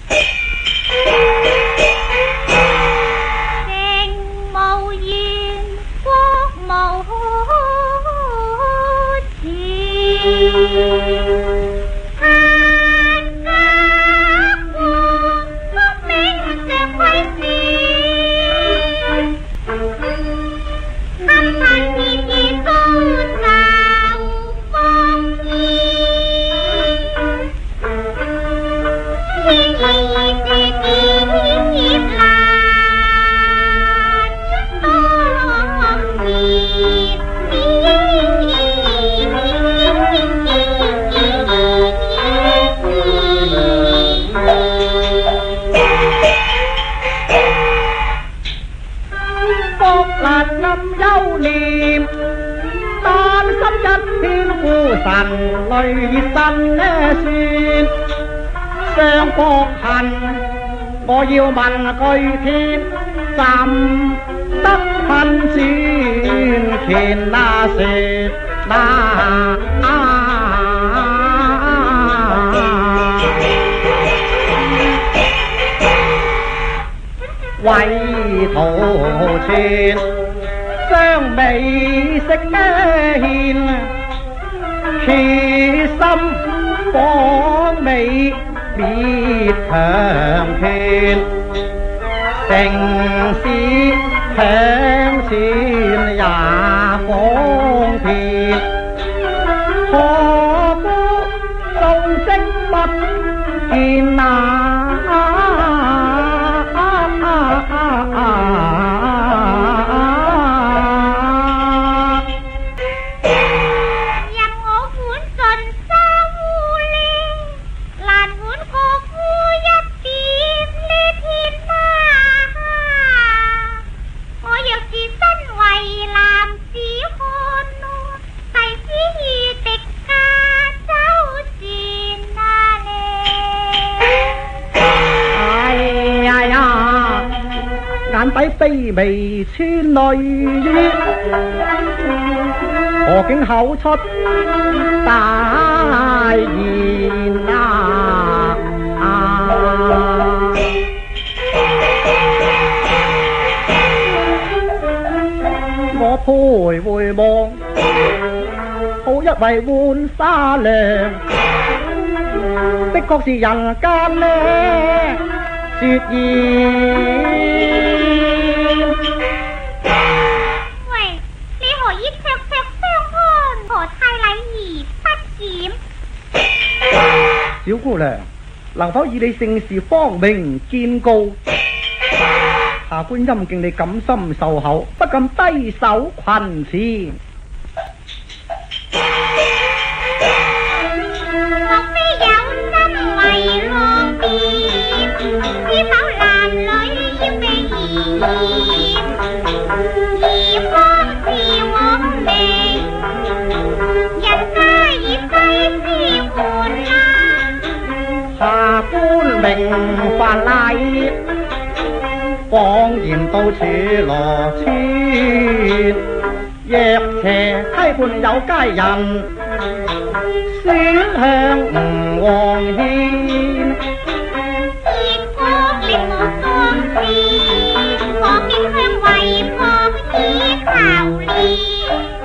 我要問句天，怎得噴轉乾那時那為圖存，將美色獻，其心芳美。別強權，城市強錢也方便，何故眾色不見那？眼底卑微村女，何竟口出大言啊！我徘徊望，好一位浣纱娘，的確是人間呢絕言。小姑娘，能否以你姓氏芳名見告？下官陰敬你感心受厚，不敢低手群詞。 莫非有心為浪蝶，知否男女要避嫌，而方是往命，人家以西施換啦。 下官明法禮，恍然到處羅村，若邪溪畔有佳人，選向吳王獻。 結果令我當時，我竟向為莫以求憐。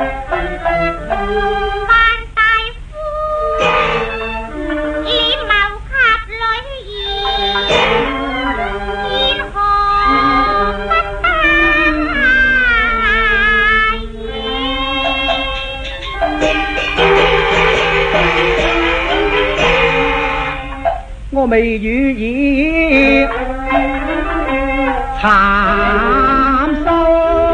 我未予以慘收，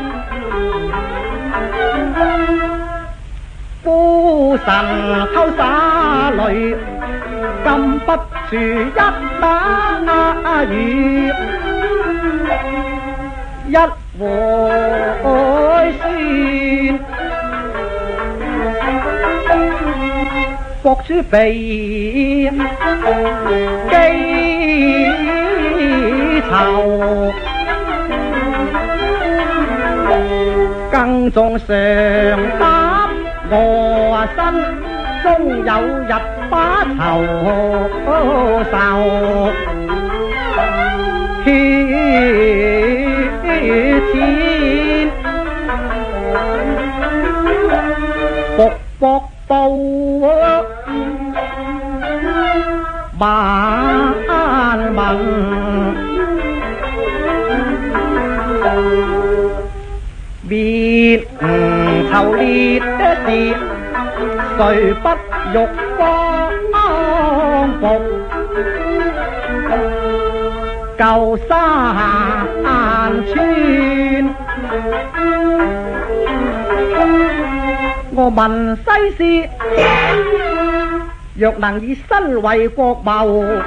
夫神偷灑淚，禁不住一打語，一回先。國主備記仇，更重常擔我身，終有日把仇受。 問，面頭裂的事，誰不欲光復？舊山村，我問西施，若能以身為國謀，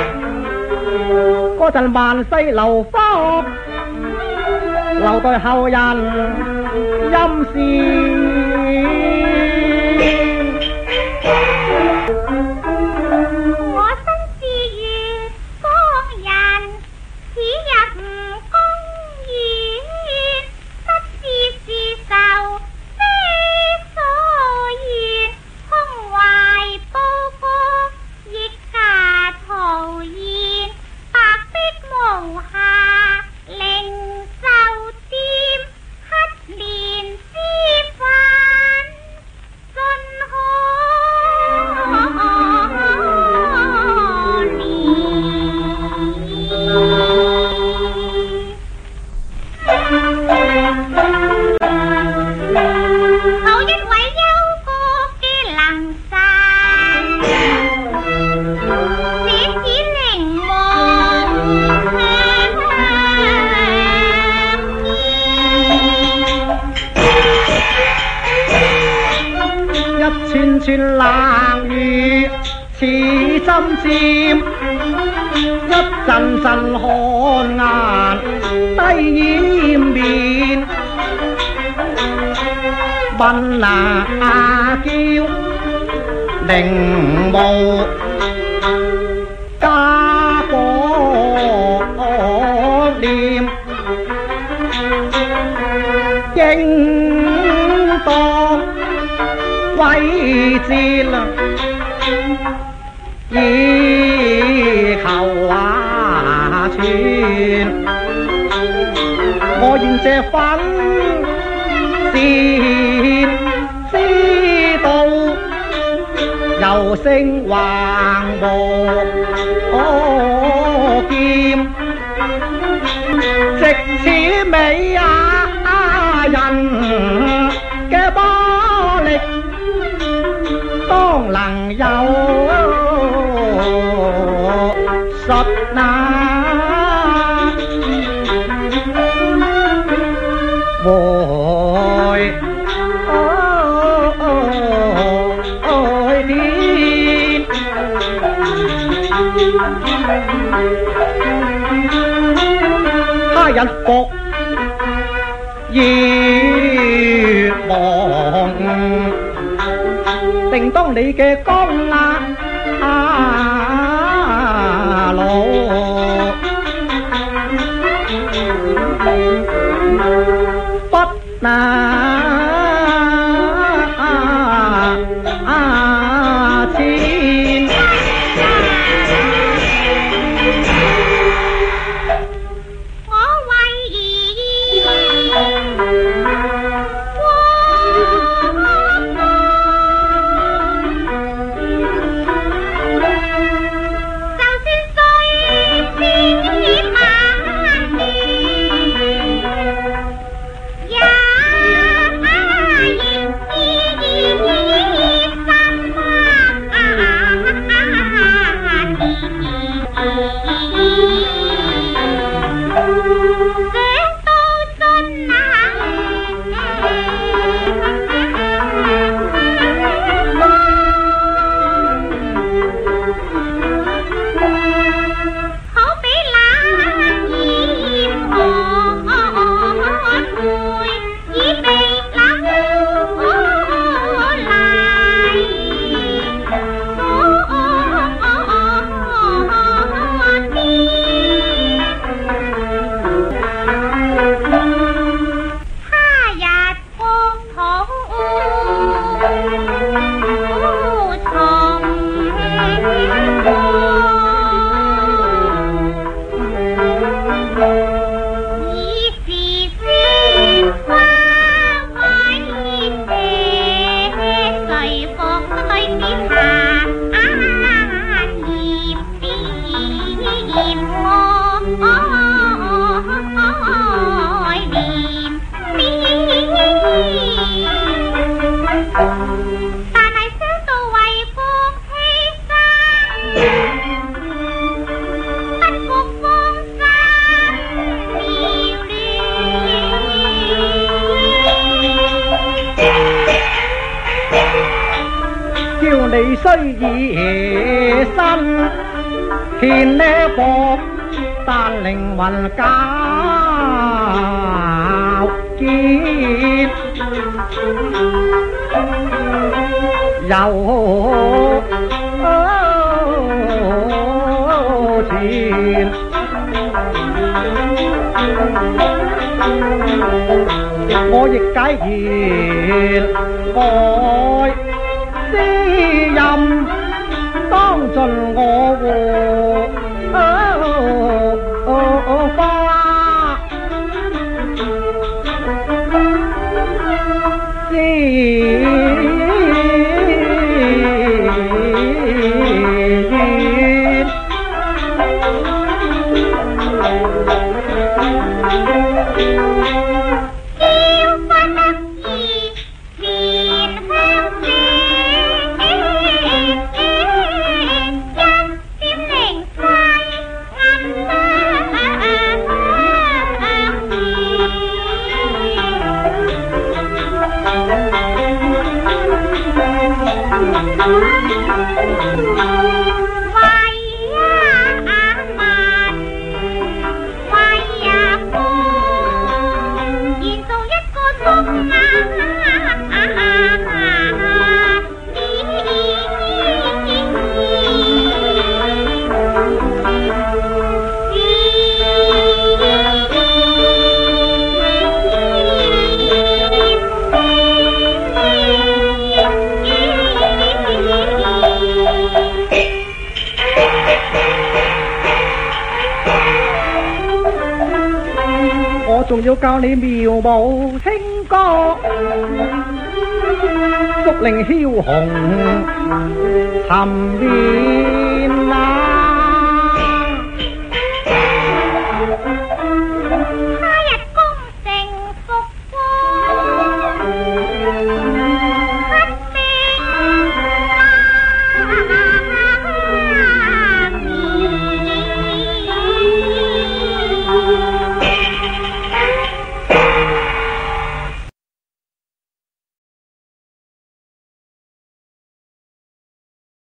嗰陣萬世流芳，留待後人陰視。串冷雨似針尖，一陣陣汗顏低掩面，問嬌陵墓家國念，應當威節啦，以求全。我現這份善知道，柔性橫無劍，直此美人嘅魔力，當能有術會天，他日復月望，定當你嘅功勞，不錢。 你需以身獻呢薄，但靈魂較堅，有錢。我亦解言愛私任，當盡我花仲要教你妙舞清歌，竹令梟雄尋燕。